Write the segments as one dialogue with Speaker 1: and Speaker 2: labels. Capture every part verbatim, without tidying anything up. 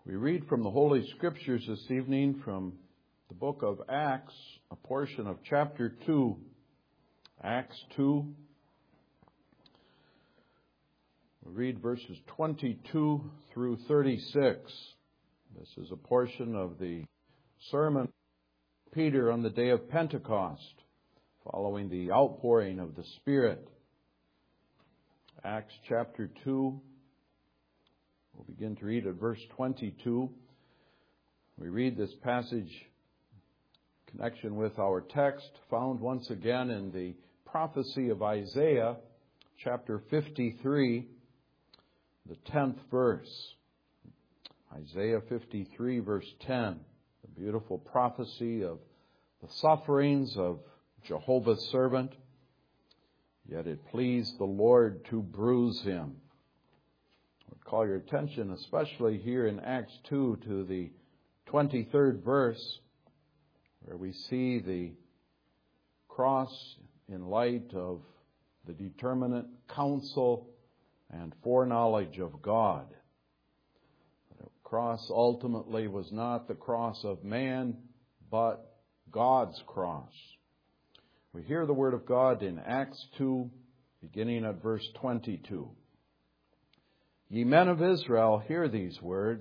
Speaker 1: We read from the Holy Scriptures this evening from the book of Acts, a portion of chapter two. Acts two. We read verses twenty-two through thirty-six. This is a portion of the sermon of Peter on the day of Pentecost, following the outpouring of the Spirit. Acts chapter two. We'll begin to read at verse twenty-two. We read this passage in connection with our text, found once again in the prophecy of Isaiah, chapter fifty-three, the tenth verse. Isaiah fifty-three, verse ten, the beautiful prophecy of the sufferings of Jehovah's servant. Yet it pleased the Lord to bruise him. I would call your attention, especially here in Acts two, to the twenty-third verse, where we see the cross in light of the determinate counsel and foreknowledge of God. The cross ultimately was not the cross of man, but God's cross. We hear the word of God in Acts two, beginning at verse twenty-two. Ye men of Israel, hear these words.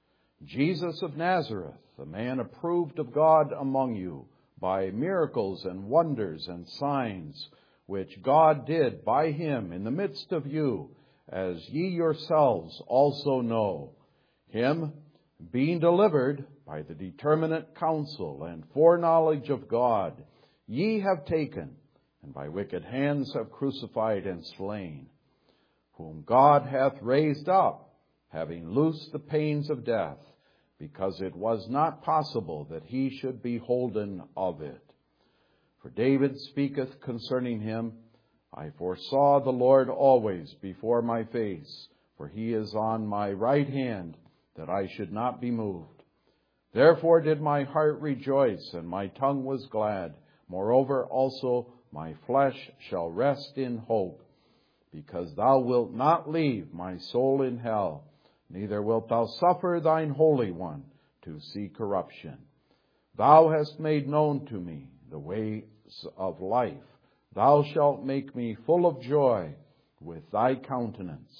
Speaker 1: Jesus of Nazareth, a man approved of God among you, by miracles and wonders and signs, which God did by him in the midst of you, as ye yourselves also know. Him, being delivered by the determinate counsel and foreknowledge of God, ye have taken, and by wicked hands have crucified and slain, whom God hath raised up, having loosed the pains of death, because it was not possible that he should be holden of it. For David speaketh concerning him, I foresaw the Lord always before my face, for he is on my right hand, that I should not be moved. Therefore did my heart rejoice, and my tongue was glad. Moreover also my flesh shall rest in hope, because thou wilt not leave my soul in hell, neither wilt thou suffer thine Holy One to see corruption. Thou hast made known to me the ways of life. Thou shalt make me full of joy with thy countenance.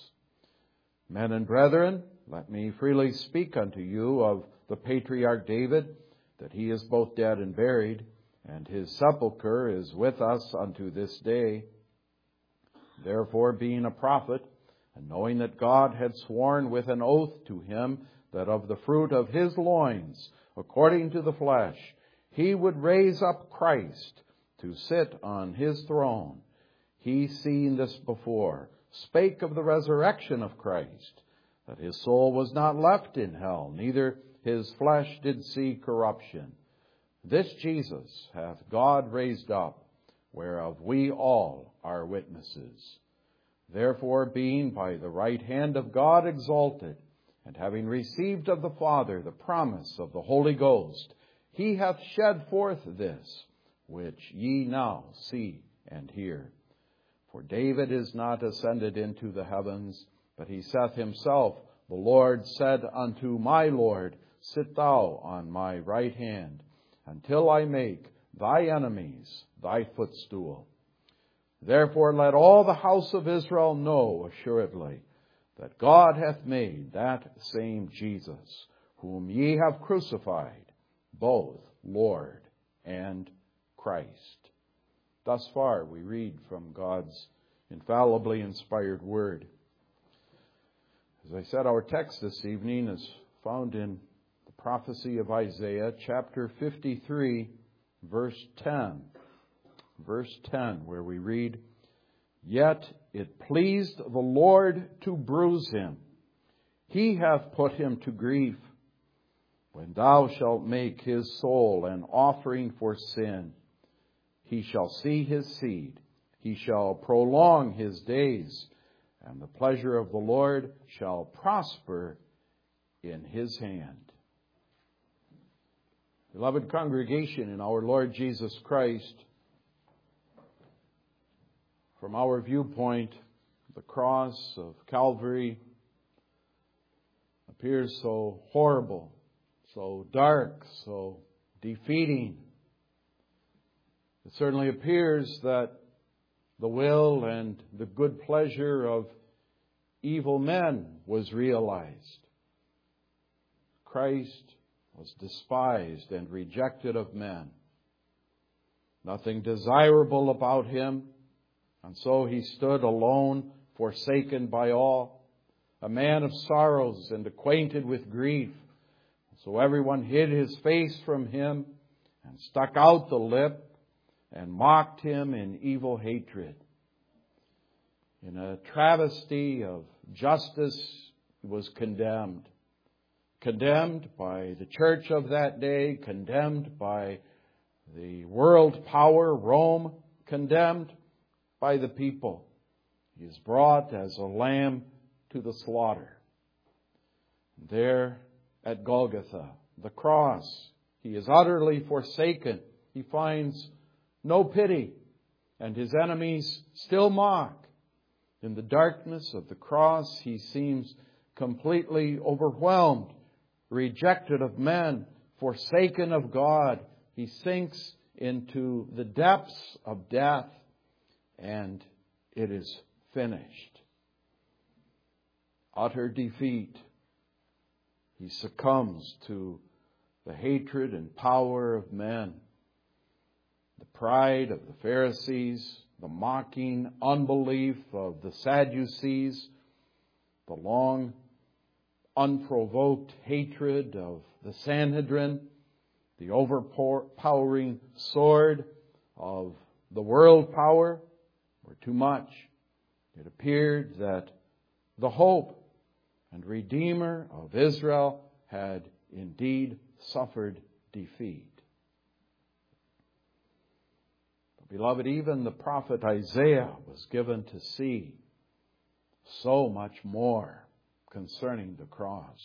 Speaker 1: Men and brethren, let me freely speak unto you of the patriarch David, that he is both dead and buried, and his sepulchre is with us unto this day. Therefore, being a prophet, and knowing that God had sworn with an oath to him that of the fruit of his loins, according to the flesh, he would raise up Christ to sit on his throne, he, seeing this before, spake of the resurrection of Christ, that his soul was not left in hell, neither his flesh did see corruption. This Jesus hath God raised up, whereof we all are witnesses. Therefore, being by the right hand of God exalted, and having received of the Father the promise of the Holy Ghost, he hath shed forth this, which ye now see and hear. For David is not ascended into the heavens, but he saith himself, the Lord said unto my Lord, Sit thou on my right hand, until I make thy enemies thy footstool. Therefore let all the house of Israel know assuredly that God hath made that same Jesus, whom ye have crucified, both Lord and Christ. Thus far we read from God's infallibly inspired word. As I said, our text this evening is found in the prophecy of Isaiah, chapter fifty-three, verse ten. Verse ten, where we read, Yet it pleased the Lord to bruise him. He hath put him to grief. When thou shalt make his soul an offering for sin, he shall see his seed. He shall prolong his days, and the pleasure of the Lord shall prosper in his hand. Beloved congregation in our Lord Jesus Christ, from our viewpoint, the cross of Calvary appears so horrible, so dark, so defeating. It certainly appears that the will and the good pleasure of evil men was realized. Christ was despised and rejected of men. Nothing desirable about him, and so he stood alone, forsaken by all, a man of sorrows and acquainted with grief. So everyone hid his face from him and stuck out the lip and mocked him in evil hatred. In a travesty of justice, he was condemned. Condemned by the church of that day, condemned by the world power, Rome, condemned by the people. He is brought as a lamb to the slaughter. There at Golgotha, the cross, he is utterly forsaken. He finds no pity, and his enemies still mock. In the darkness of the cross, he seems completely overwhelmed, rejected of men, forsaken of God. He sinks into the depths of death, and it is finished. Utter defeat. He succumbs to the hatred and power of men, the pride of the Pharisees, the mocking unbelief of the Sadducees, the long unprovoked hatred of the Sanhedrin, the overpowering sword of the world power were too much. It appeared that the hope and Redeemer of Israel had indeed suffered defeat. But beloved, even the prophet Isaiah was given to see so much more concerning the cross.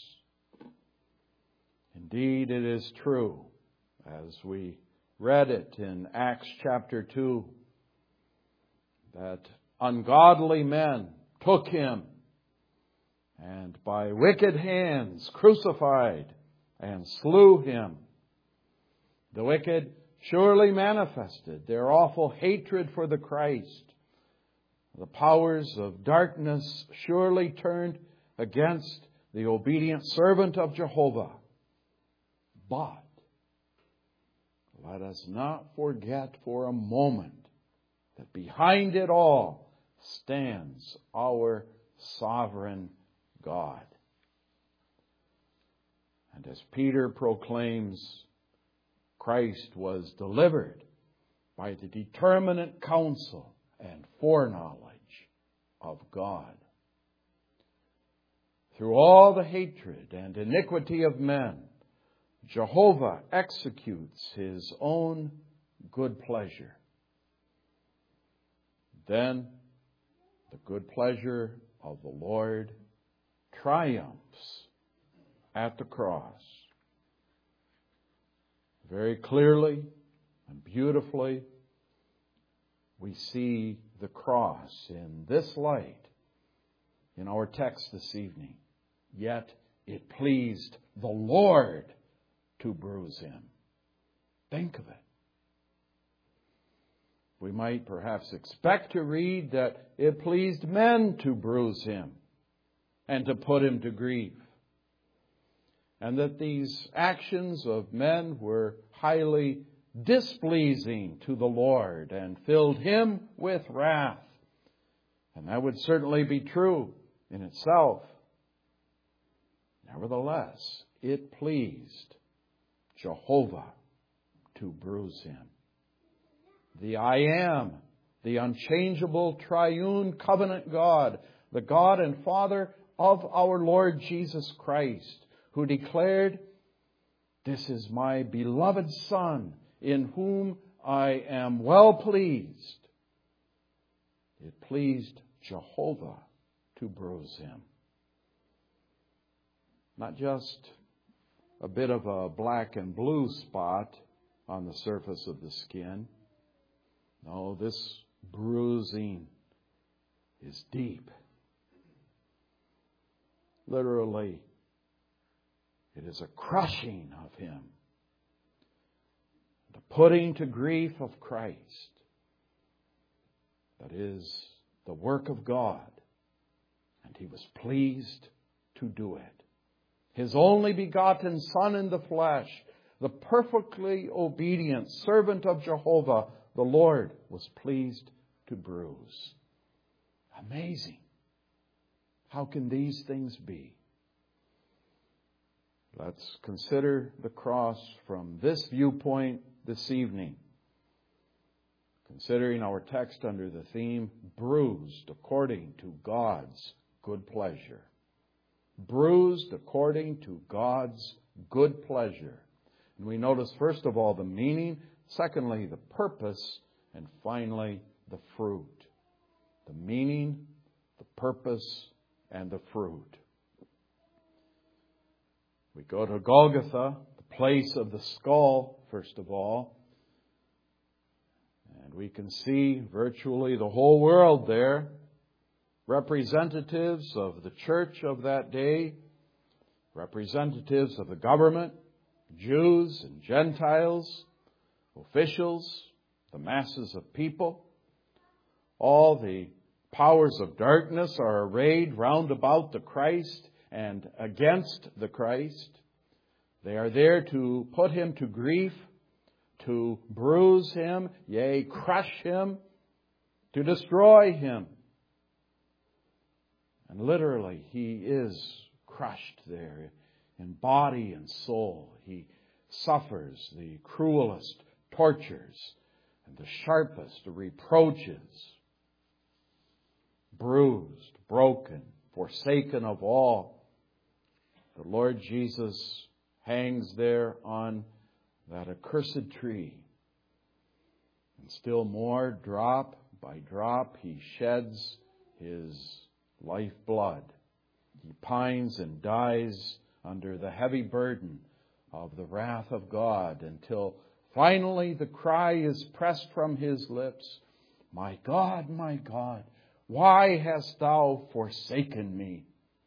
Speaker 1: Indeed, it is true, as we read it in Acts chapter two, that ungodly men took him and by wicked hands crucified and slew him. The wicked surely manifested their awful hatred for the Christ. The powers of darkness surely turned against the obedient servant of Jehovah. But let us not forget for a moment that behind it all stands our sovereign God. And as Peter proclaims, Christ was delivered by the determinate counsel and foreknowledge of God. Through all the hatred and iniquity of men, Jehovah executes his own good pleasure. Then the good pleasure of the Lord triumphs at the cross. Very clearly and beautifully, we see the cross in this light in our text this evening. Yet it pleased the Lord to bruise him. Think of it. We might perhaps expect to read that it pleased men to bruise him and to put him to grief, and that these actions of men were highly displeasing to the Lord and filled him with wrath. And that would certainly be true in itself. Nevertheless, it pleased Jehovah to bruise him. The I Am, the unchangeable triune covenant God, the God and Father of our Lord Jesus Christ, who declared, "This is my beloved Son, in whom I am well pleased." It pleased Jehovah to bruise him. Not just a bit of a black and blue spot on the surface of the skin. No, this bruising is deep. Literally, It is a crushing of him. The putting to grief of Christ. That is the work of God. And he was pleased to do it. His only begotten Son in the flesh, the perfectly obedient servant of Jehovah, the Lord, was pleased to bruise. Amazing. How can these things be? Let's consider the cross from this viewpoint this evening. Considering our text under the theme, bruised according to God's good pleasure. Bruised according to God's good pleasure. And we notice, first of all, the meaning, secondly, the purpose, and finally, the fruit. The meaning, the purpose, and the fruit. We go to Golgotha, the place of the skull, first of all. And we can see virtually the whole world there. Representatives of the church of that day. Representatives of the government. Jews and Gentiles. Officials. The masses of people. All the powers of darkness are arrayed round about the Christ and against the Christ. They are there to put him to grief, to bruise him, yea, crush him, to destroy him. And literally, he is crushed there in body and soul. He suffers the cruelest tortures and the sharpest reproaches. Bruised, broken, forsaken of all. The Lord Jesus hangs there on that accursed tree. And still more, drop by drop, he sheds his lifeblood. He pines and dies under the heavy burden of the wrath of God until finally the cry is pressed from his lips, "My God, my God, why hast thou forsaken me?"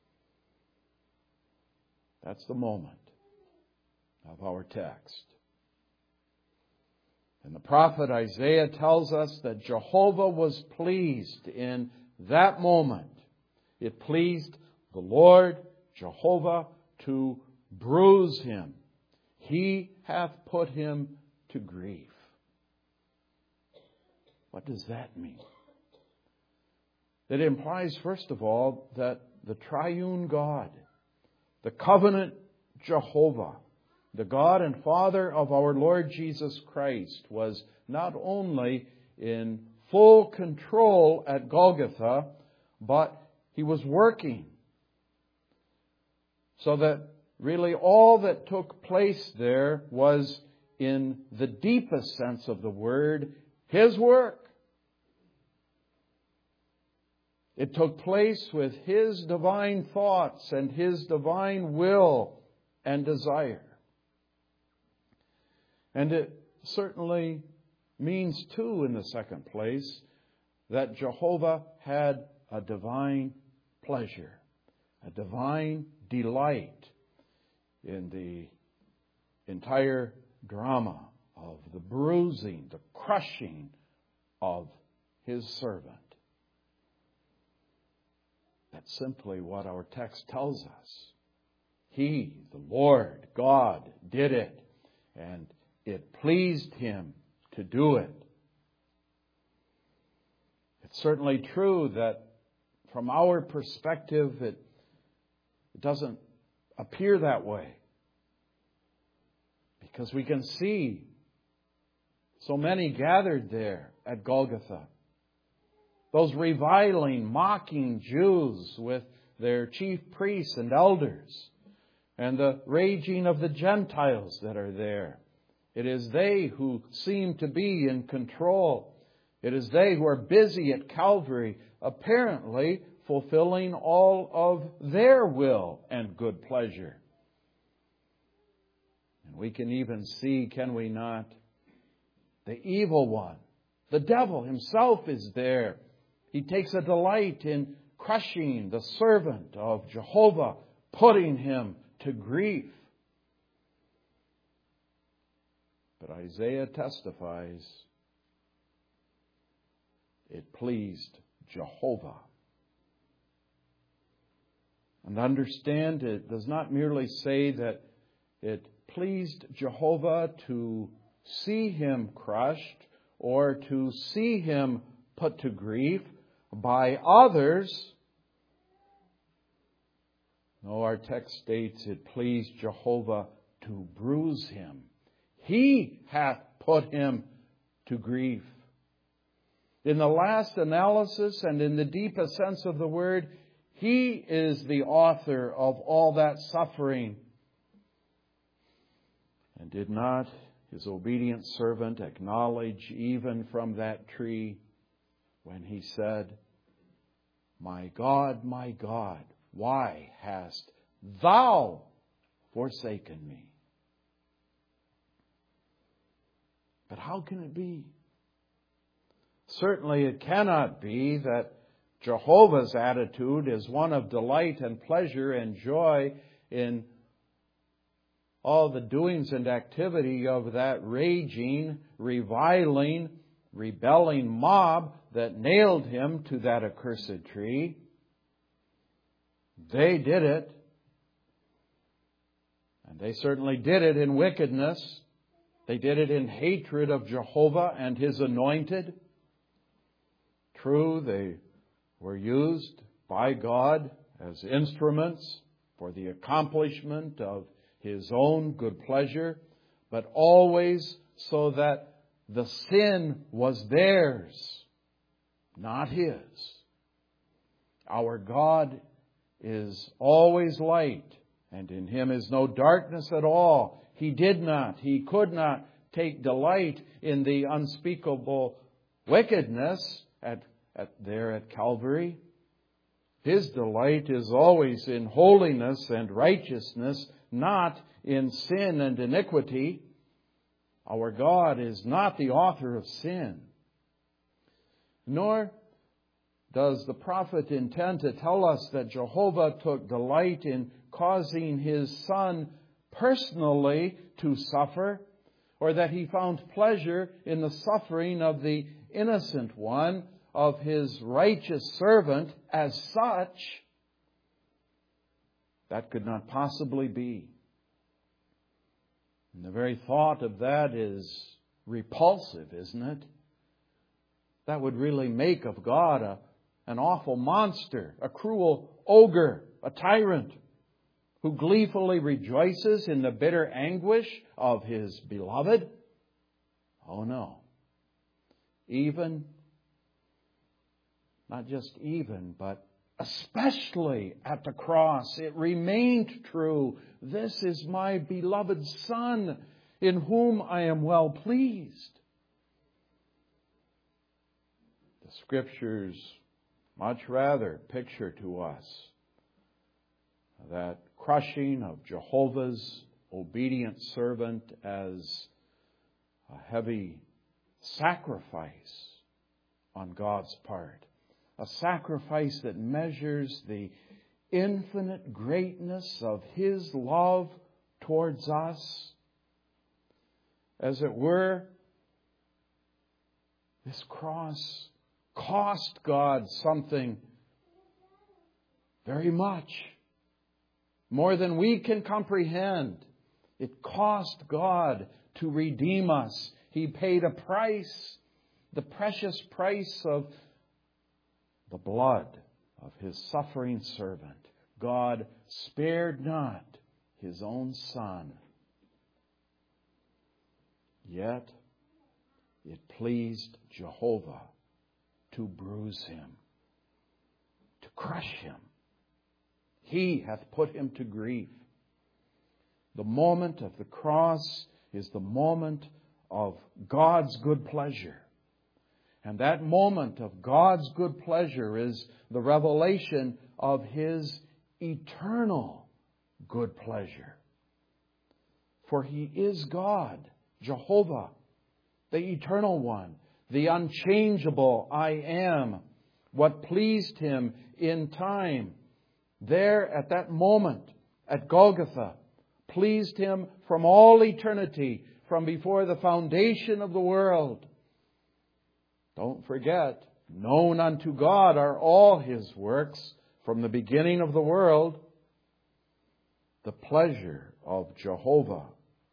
Speaker 1: That's the moment of our text. And the prophet Isaiah tells us that Jehovah was pleased in that moment. It pleased the Lord, Jehovah, to bruise him. He hath put him to grief. What does that mean? It implies, first of all, that the triune God, the covenant Jehovah, the God and Father of our Lord Jesus Christ, was not only in full control at Golgotha, but he was working. So that really all that took place there was, in the deepest sense of the word, his work. It took place with his divine thoughts and his divine will and desire. And it certainly means, too, in the second place, that Jehovah had a divine pleasure, a divine delight in the entire drama of the bruising, the crushing of his servant. That's simply what our text tells us. He, the Lord God, did it, and it pleased him to do it. It's certainly true that from our perspective, it, it doesn't appear that way. Because we can see so many gathered there at Golgotha. Those reviling, mocking Jews with their chief priests and elders, and the raging of the Gentiles that are there. It is they who seem to be in control. It is they who are busy at Calvary, apparently fulfilling all of their will and good pleasure. And we can even see, can we not, the evil one, the devil himself is there. He takes a delight in crushing the servant of Jehovah, putting him to grief. But Isaiah testifies it pleased Jehovah. And understand, it does not merely say that it pleased Jehovah to see him crushed or to see him put to grief by others. No, our text states it pleased Jehovah to bruise him. He hath put him to grief. In the last analysis and in the deepest sense of the word, He is the author of all that suffering. And did not His obedient servant acknowledge even from that tree when he said, "My God, my God, why hast thou forsaken me?" But how can it be? Certainly it cannot be that Jehovah's attitude is one of delight and pleasure and joy in all the doings and activity of that raging, reviling, rebelling mob that nailed him to that accursed tree. They did it. And they certainly did it in wickedness. They did it in hatred of Jehovah and His anointed. True, they were used by God as instruments for the accomplishment of His own good pleasure, but always so that the sin was theirs, not His. Our God is always light, and in Him is no darkness at all. He did not, He could not take delight in the unspeakable wickedness at, at there at Calvary. His delight is always in holiness and righteousness, not in sin and iniquity. Our God is not the author of sin. Nor does the prophet intend to tell us that Jehovah took delight in causing His Son personally to suffer, or that He found pleasure in the suffering of the innocent one, of His righteous servant as such. That could not possibly be. And the very thought of that is repulsive, isn't it? That would really make of God a, an awful monster, a cruel ogre, a tyrant, who gleefully rejoices in the bitter anguish of His beloved. Oh no. Even, not just even, but especially at the cross, it remained true. This is my beloved Son, in whom I am well pleased. The Scriptures much rather picture to us that crushing of Jehovah's obedient servant as a heavy sacrifice on God's part. A sacrifice that measures the infinite greatness of His love towards us. As it were, this cross cost God something very much, more than we can comprehend. It cost God to redeem us. He paid a price, the precious price of the blood of His suffering servant. God spared not His own Son. Yet it pleased Jehovah to bruise Him, to crush Him. He hath put Him to grief. The moment of the cross is the moment of God's good pleasure. And that moment of God's good pleasure is the revelation of His eternal good pleasure. For He is God, Jehovah, the eternal one, the unchangeable I am. What pleased Him in time, there at that moment at Golgotha, pleased Him from all eternity, from before the foundation of the world. Don't forget, known unto God are all His works from the beginning of the world. The pleasure of Jehovah,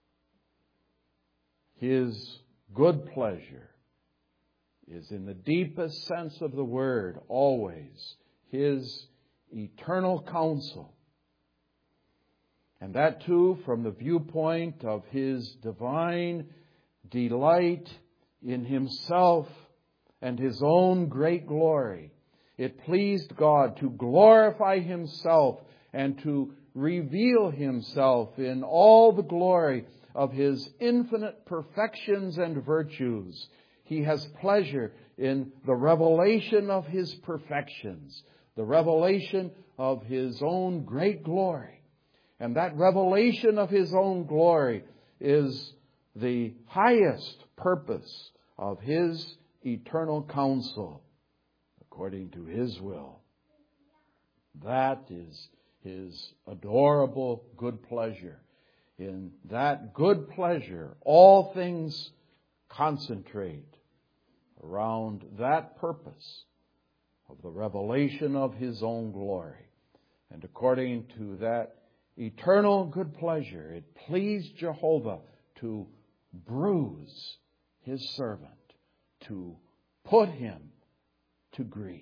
Speaker 1: His good pleasure, is in the deepest sense of the word always His eternal counsel. And that too from the viewpoint of His divine delight in Himself and His own great glory. It pleased God to glorify Himself and to reveal Himself in all the glory of His infinite perfections and virtues. He has pleasure in the revelation of His perfections, the revelation of His own great glory. And that revelation of His own glory is the highest purpose of His eternal counsel, according to His will. That is His adorable good pleasure. In that good pleasure, all things concentrate around that purpose of the revelation of His own glory. And according to that eternal good pleasure, it pleased Jehovah to bruise His servant, to put him to grief.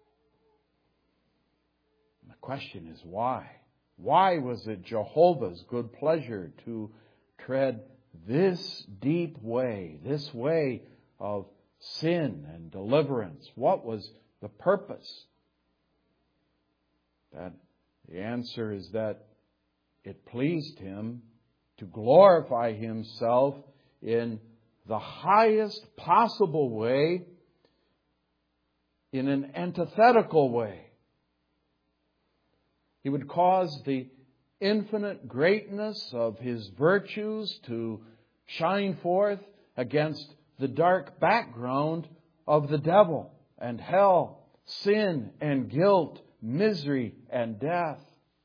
Speaker 1: And the question is why? Why was it Jehovah's good pleasure to tread this deep way, this way of sin and deliverance? What was the purpose? That the answer is that it pleased Him to glorify Himself in the highest possible way, in an antithetical way. He would cause the infinite greatness of His virtues to shine forth against the dark background of the devil and hell, sin and guilt, misery and death.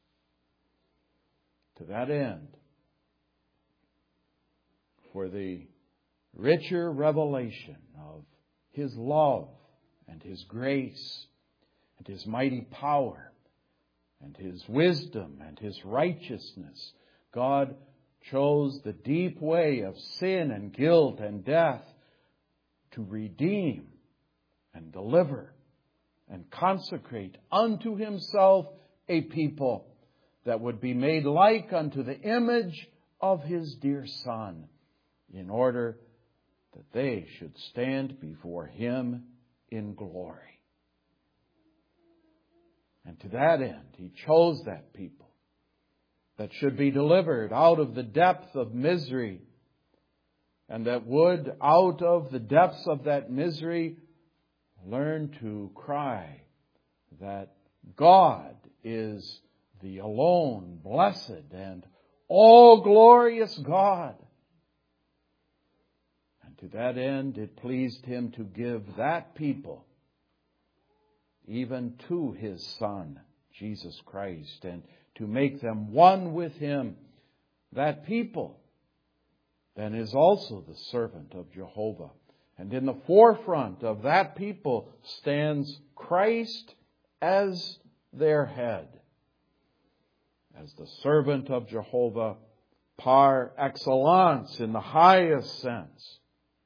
Speaker 1: To that end, for the richer revelation of His love and His grace and His mighty power and His wisdom and His righteousness, God chose the deep way of sin and guilt and death to redeem and deliver and consecrate unto Himself a people that would be made like unto the image of His dear Son, in order that they should stand before Him in glory. And to that end, He chose that people that should be delivered out of the depth of misery, and that would, out of the depths of that misery, learn to cry that God is the alone blessed and all glorious God. And to that end, it pleased Him to give that people even to His Son, Jesus Christ, and to make them one with Him. That people then is also the servant of Jehovah. And in the forefront of that people stands Christ as their head, as the servant of Jehovah par excellence in the highest sense.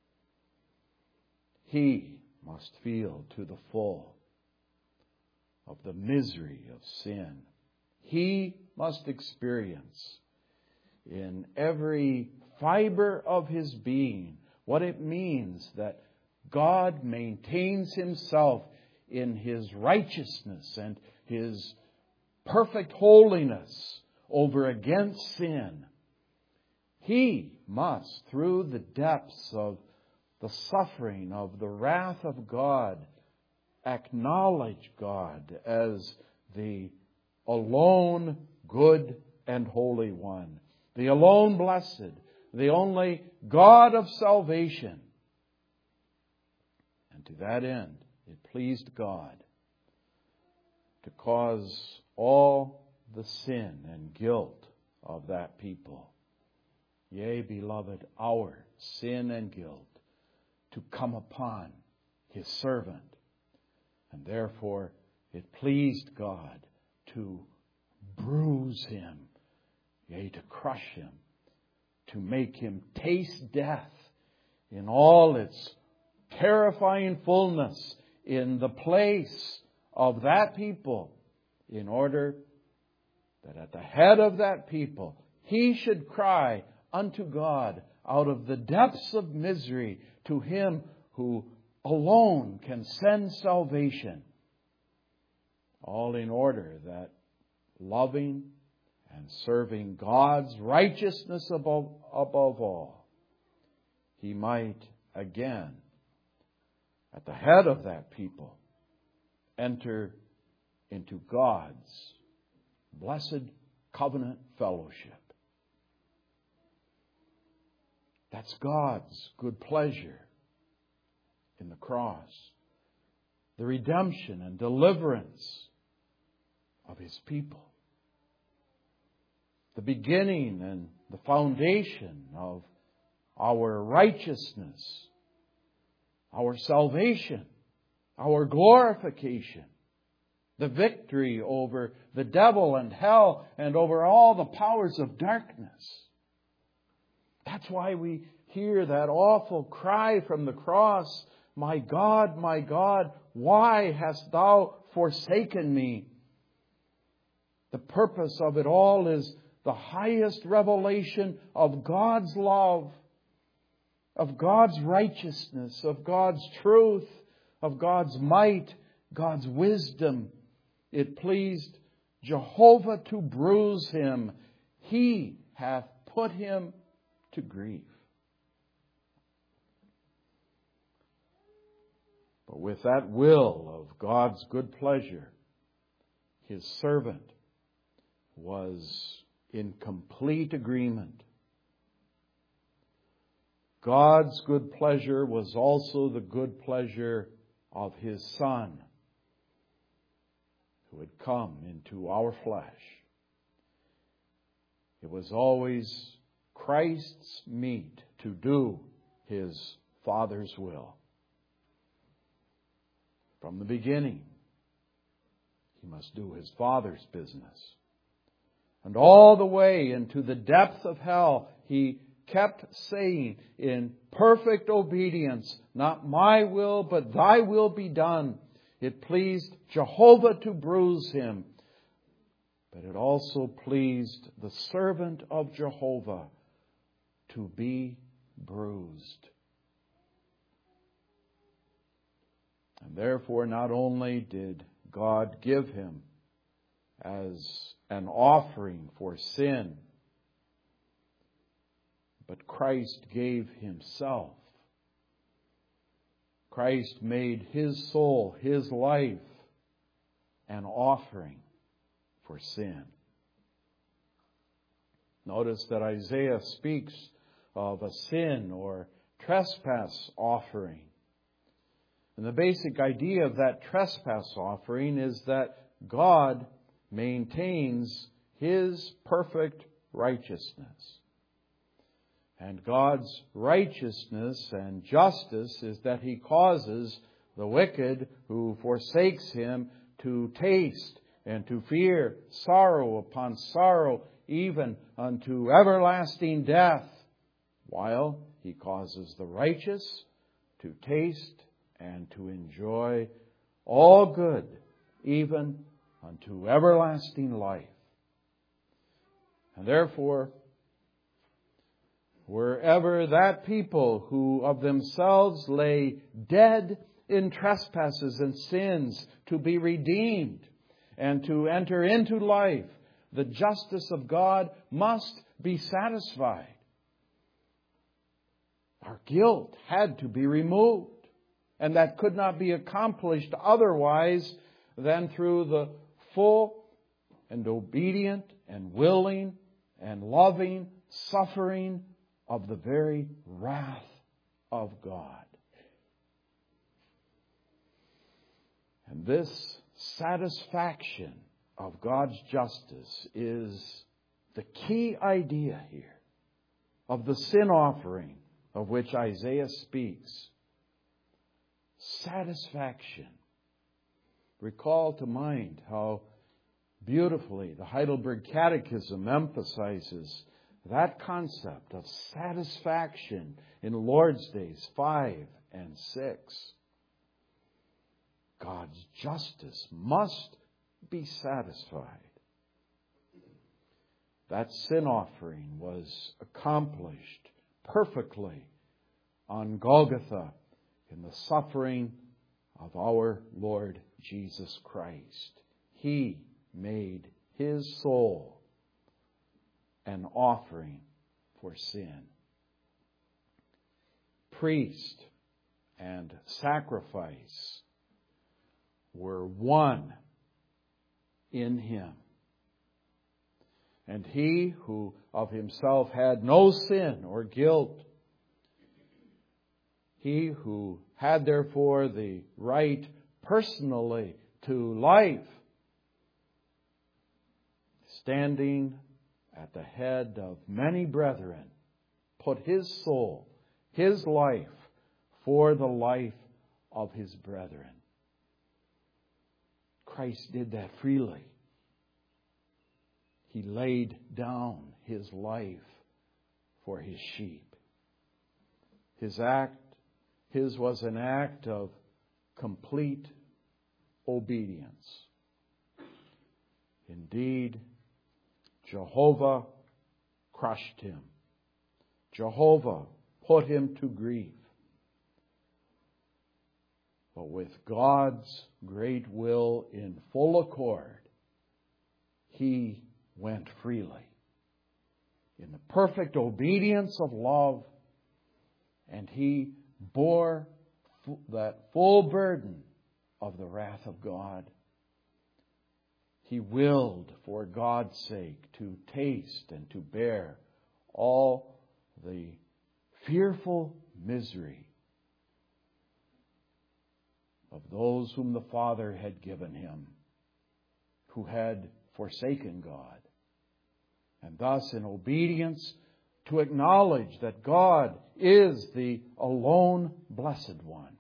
Speaker 1: He must feel to the full of the misery of sin. He must experience in every fiber of his being what it means that God maintains Himself in His righteousness and His perfect holiness over against sin. He must, through the depths of the suffering of the wrath of God, acknowledge God as the alone good and holy one, the alone blessed, the only God of salvation. And to that end, it pleased God to cause all the sin and guilt of that people yea, beloved, our sin and guilt to come upon His servant. And therefore it pleased God to bruise Him, yea, to crush Him, to make Him taste death in all its terrifying fullness in the place of that people, in order that at the head of that people He should cry unto God out of the depths of misery to Him who alone can send salvation. All in order that loving and serving God's righteousness above, above all, He might again, at the head of that people, enter into God's blessed covenant fellowship. That's God's good pleasure in the cross. The redemption and deliverance of His people. The beginning and the foundation of our righteousness, our salvation, our glorification, the victory over the devil and hell and over all the powers of darkness. That's why we hear that awful cry from the cross, "My God, my God, why hast Thou forsaken me?" The purpose of it all is the highest revelation of God's love, of God's righteousness, of God's truth, of God's might, God's wisdom. It pleased Jehovah to bruise Him. He hath put Him to grief. But with that will of God's good pleasure, His servant was in complete agreement. God's good pleasure was also the good pleasure of His Son, who had come into our flesh. It was always Christ's meat to do His Father's will. From the beginning, He must do His Father's business. And all the way into the depth of hell, He kept saying in perfect obedience, "Not my will, but Thy will be done." It pleased Jehovah to bruise Him, but it also pleased the servant of Jehovah to be bruised. And therefore, not only did God give Him as an offering for sin, but Christ gave Himself. Christ made His soul, His life, an offering for sin. Notice that Isaiah speaks of a sin or trespass offering. And the basic idea of that trespass offering is that God maintains His perfect righteousness. And God's righteousness and justice is that He causes the wicked who forsakes Him to taste and to fear sorrow upon sorrow, even unto everlasting death, while He causes the righteous to taste and to enjoy all good, even unto everlasting life. And therefore, wherever that people who of themselves lay dead in trespasses and sins to be redeemed and to enter into life, the justice of God must be satisfied. Our guilt had to be removed, and that could not be accomplished otherwise than through the full and obedient and willing and loving suffering of the very wrath of God. And this satisfaction of God's justice is the key idea here. of the sin offering of which Isaiah speaks. Satisfaction. Recall to mind how beautifully the Heidelberg Catechism emphasizes that concept of satisfaction in Lord's Days five and six. God's justice must be satisfied. That sin offering was accomplished perfectly on Golgotha in the suffering of our Lord Jesus Christ. He made His soul an offering for sin. Priest and sacrifice were one in Him. And He who of Himself had no sin or guilt, He who had therefore the right personally to life, standing at the head of many brethren, put His soul, His life, for the life of His brethren. Christ did that freely. He laid down His life for His sheep. His act, His was an act of complete obedience. Indeed, Jehovah crushed Him. Jehovah put Him to grief. But with God's great will in full accord, He went freely in the perfect obedience of love, and He bore that full burden of the wrath of God. He willed, for God's sake, to taste and to bear all the fearful misery of those whom the Father had given Him, who had forsaken God, and thus in obedience to acknowledge that God is the alone blessed one.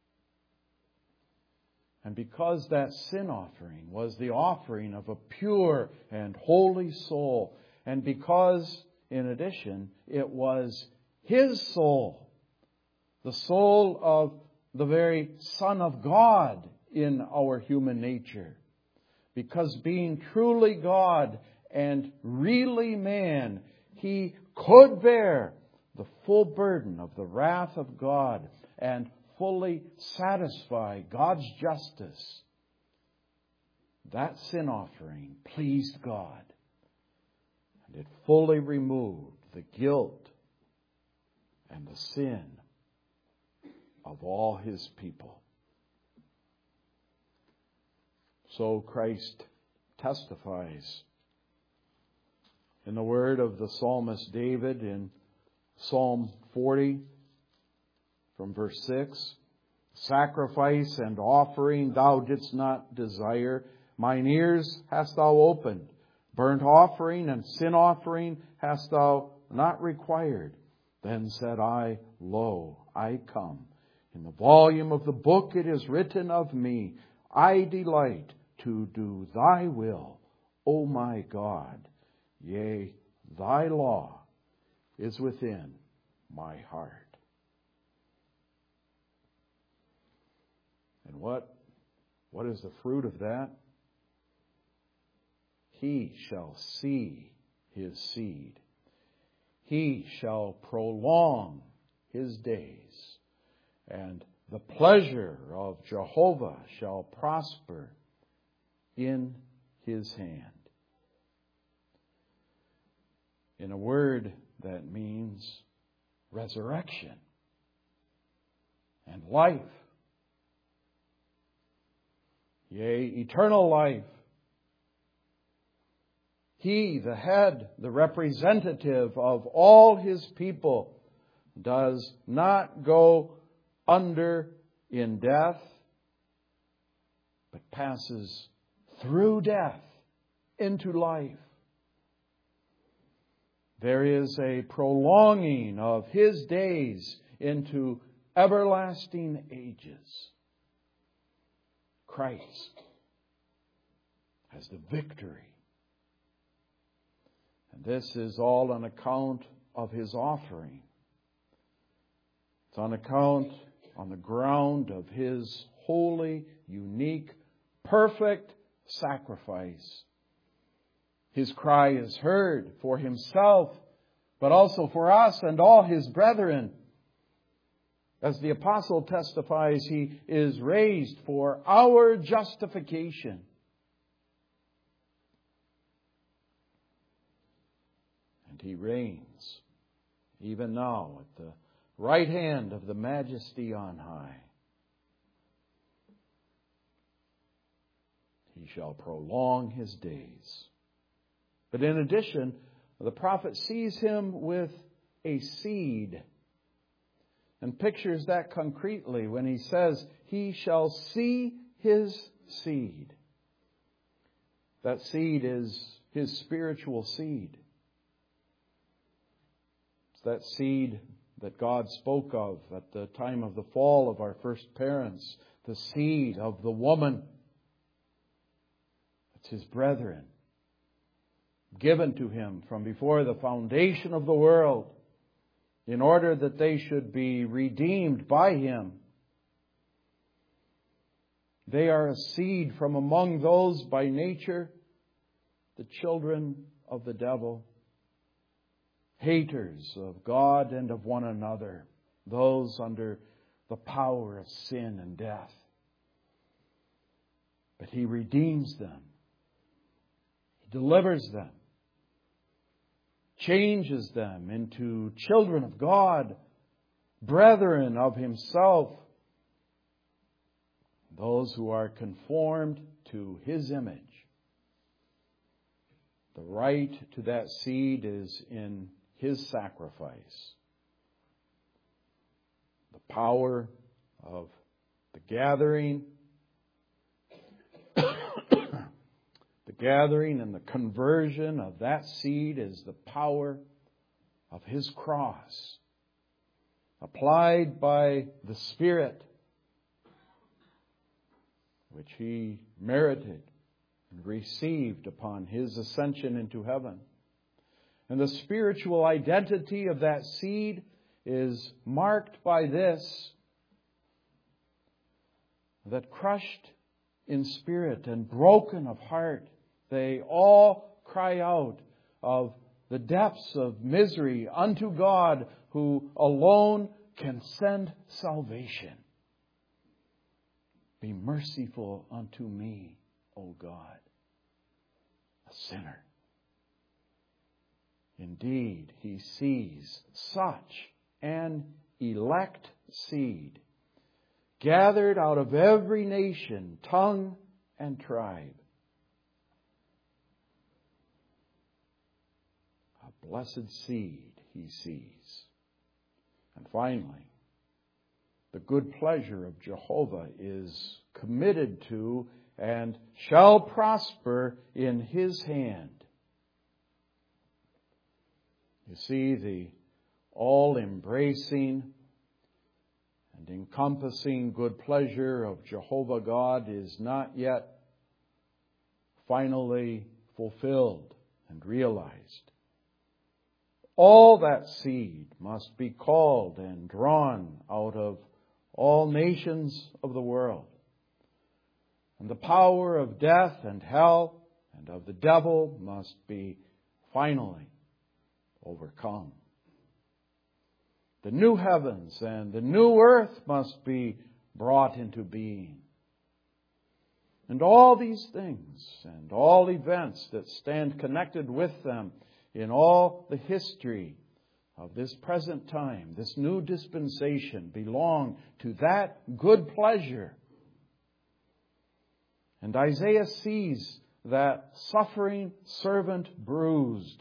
Speaker 1: And because that sin offering was the offering of a pure and holy soul, and because, in addition, it was His soul, the soul of the very Son of God in our human nature, because being truly God and really man, He could bear the full burden of the wrath of God and fully satisfy God's justice. That sin offering pleased God, and it fully removed the guilt and the sin of all His people. So Christ testifies in the word of the psalmist David in Psalm forty, from verse six, sacrifice and offering thou didst not desire, mine ears hast thou opened. Burnt offering and sin offering hast thou not required. Then said I, lo, I come. In the volume of the book it is written of me, I delight to do thy will, O my God. Yea, thy law is within my heart. And what, what is the fruit of that? He shall see his seed. He shall prolong his days. And the pleasure of Jehovah shall prosper in his hand. In a word that means resurrection and life. Yea, eternal life. He, the head, the representative of all His people, does not go under in death, but passes through death into life. There is a prolonging of His days into everlasting ages. Christ has the victory. And this is all on account of His offering. It's on account, on the ground of His holy, unique, perfect sacrifice. His cry is heard for Himself, but also for us and all His brethren. As the apostle testifies, He is raised for our justification. And He reigns, even now, at the right hand of the Majesty on high. He shall prolong His days. But in addition, the prophet sees Him with a seed and pictures that concretely when he says, He shall see His seed. That seed is His spiritual seed. It's that seed that God spoke of at the time of the fall of our first parents, the seed of the woman. It's His brethren, given to Him from before the foundation of the world, in order that they should be redeemed by Him. They are a seed from among those by nature, the children of the devil, haters of God and of one another, those under the power of sin and death. But He redeems them. He delivers them. Changes them into children of God, brethren of Himself, those who are conformed to His image. The right to that seed is in His sacrifice. The power of the gathering, the gathering and the conversion of that seed is the power of His cross, applied by the Spirit, which He merited and received upon His ascension into heaven. And the spiritual identity of that seed is marked by this, that crushed in spirit and broken of heart, they all cry out of the depths of misery unto God, who alone can send salvation. Be merciful unto me, O God, a sinner. Indeed, He sees such an elect seed, gathered out of every nation, tongue, and tribe. A blessed seed He sees. And finally, the good pleasure of Jehovah is committed to and shall prosper in His hand. You see, the all-embracing and encompassing good pleasure of Jehovah God is not yet finally fulfilled and realized. All that seed must be called and drawn out of all nations of the world. And the power of death and hell and of the devil must be finally overcome. The new heavens and the new earth must be brought into being. And all these things and all events that stand connected with them in all the history of this present time, this new dispensation, belong to that good pleasure. And Isaiah sees that suffering servant bruised,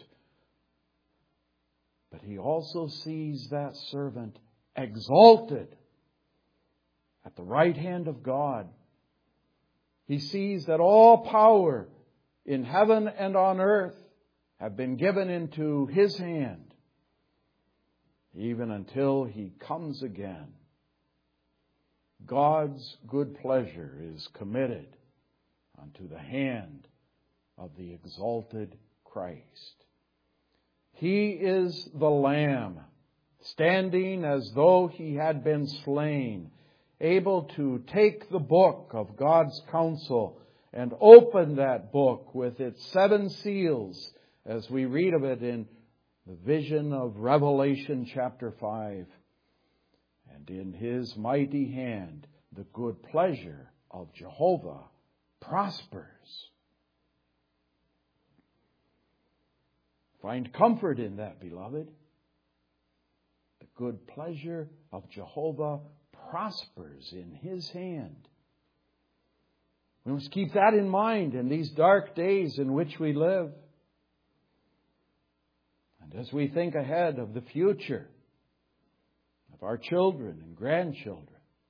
Speaker 1: but he also sees that servant exalted at the right hand of God. He sees that all power in heaven and on earth have been given into His hand, even until He comes again. God's good pleasure is committed unto the hand of the exalted Christ. He is the Lamb, standing as though He had been slain, able to take the book of God's counsel and open that book with its seven seals, as we read of it in the vision of Revelation chapter five. And in His mighty hand, the good pleasure of Jehovah prospers. Find comfort in that, beloved. The good pleasure of Jehovah prospers in His hand. We must keep that in mind in these dark days in which we live. And as we think ahead of the future of our children and grandchildren,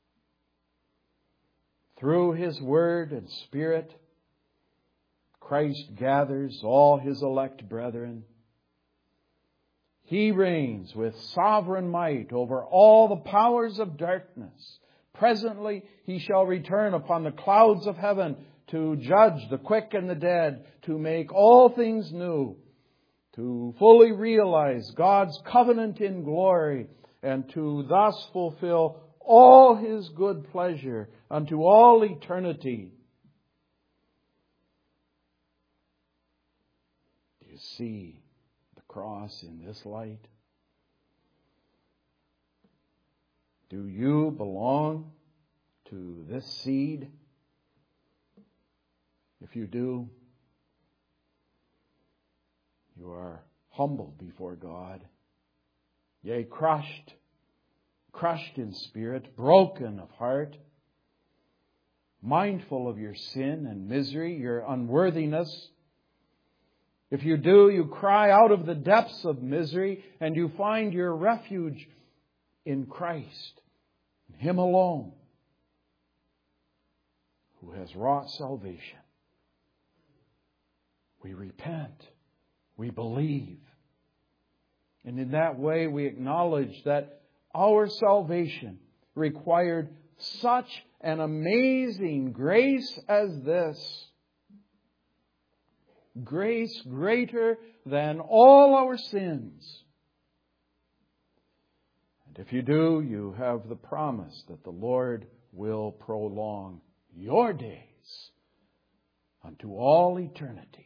Speaker 1: through His Word and Spirit, Christ gathers all His elect brethren. He reigns with sovereign might over all the powers of darkness. Presently He shall return upon the clouds of heaven to judge the quick and the dead, to make all things new, to fully realize God's covenant in glory, and to thus fulfill all His good pleasure unto all eternity. Do you see the cross in this light? Do you belong to this seed? If you do, you are humbled before God, yea, crushed, crushed in spirit, broken of heart, mindful of your sin and misery, your unworthiness. If you do, you cry out of the depths of misery, and you find your refuge in Christ, in Him alone, who has wrought salvation. We repent. We believe. And in that way we acknowledge that our salvation required such an amazing grace as this. Grace greater than all our sins. And if you do, you have the promise that the Lord will prolong your days unto all eternity.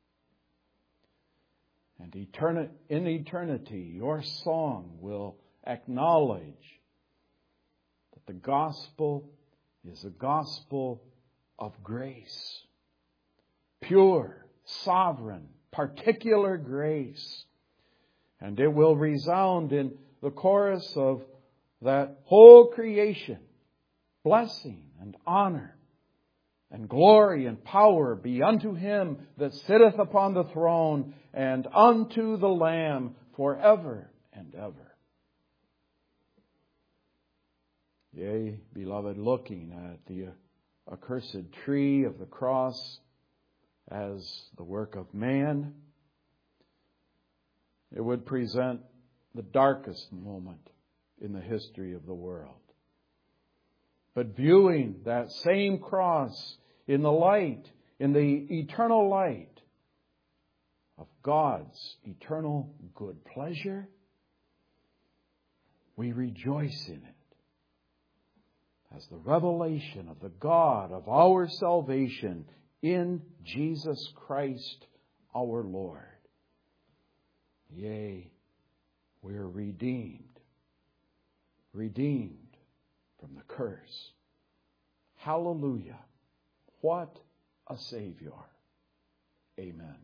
Speaker 1: And eterni- in eternity, your song will acknowledge that the gospel is a gospel of grace. Pure, sovereign, particular grace. And it will resound in the chorus of that whole creation. Blessing and honor and glory and power be unto Him that sitteth upon the throne and unto the Lamb forever and ever. Yea, beloved, looking at the accursed tree of the cross as the work of man, it would present the darkest moment in the history of the world. But viewing that same cross in the light, in the eternal light of God's eternal good pleasure, we rejoice in it as the revelation of the God of our salvation in Jesus Christ our Lord. Yea, we're redeemed, redeemed from the curse. Hallelujah. What a Savior. Amen.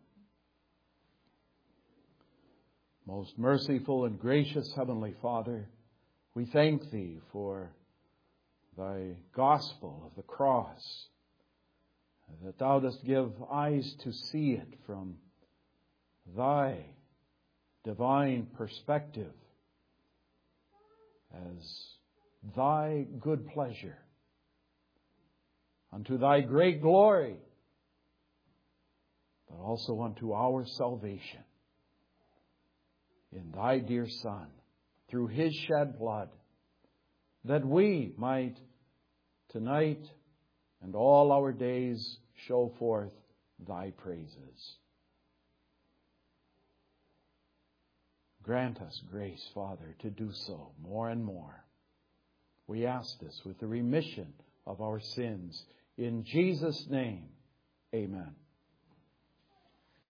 Speaker 1: Most merciful and gracious Heavenly Father, we thank Thee for Thy gospel of the cross, that Thou dost give eyes to see it from Thy divine perspective as Thy good pleasure unto Thy great glory, but also unto our salvation. in Thy dear Son, through His shed blood, that we might tonight and all our days show forth Thy praises. Grant us grace, Father, to do so more and more. We ask this with the remission of our sins. In Jesus' name, amen.